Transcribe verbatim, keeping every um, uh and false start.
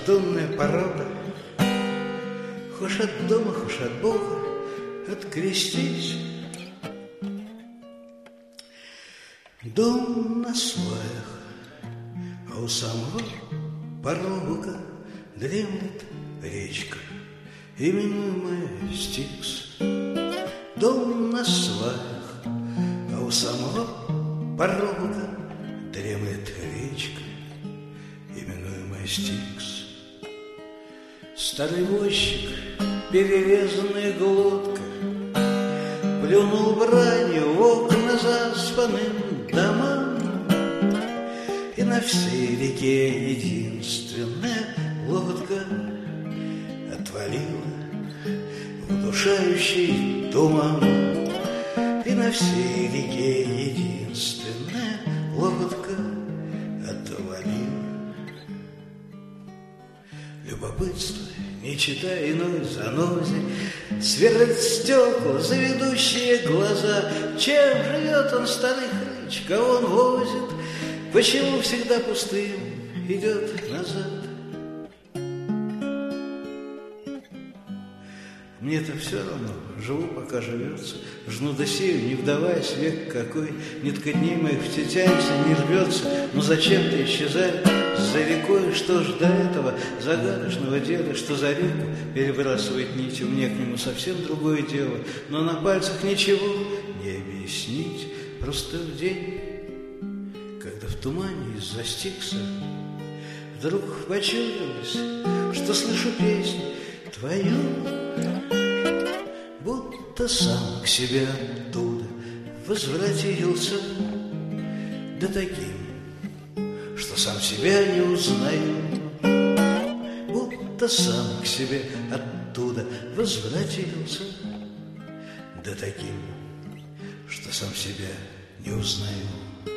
бездонная порода. Хошь от дома, хошь от Бога, открестись. Дом на сваях, а у самого порога дремлет речка, именуемая Стикс. Дом на сваях, а у самого порога дремлет речка, именуемая Стикс. Старый возчик, перерезанная глотка, плюнул бранью в окна заспанным домам, и на всей реке единственная лодка отвалила в удушающий туман. И на всей реке единственная лодка отвалила. Любопытство, не читая иной занозе, сверлит стекла заведущие глаза. Чем живет он, старый хрыч, кого он возит, почему всегда пустым идет назад? Мне-то все равно, живу, пока живется, жну да сею, не вдаваясь век какой, нитка дней моих в те тянется, не рвется, но зачем-то исчезает за рекой. Что ж до этого загадочного дела, что за реку перебрасывает нитью, мне к нему совсем другое дело, но на пальцах ничего не объяснить. Просто в день, когда в тумане из-за Стикса вдруг почудилось, что слышу песню твою, будто сам к себе оттуда возвратился, да таким, что сам себя не узнаю. Будто сам к себе оттуда возвратился, да таким, что сам себя не узнаю.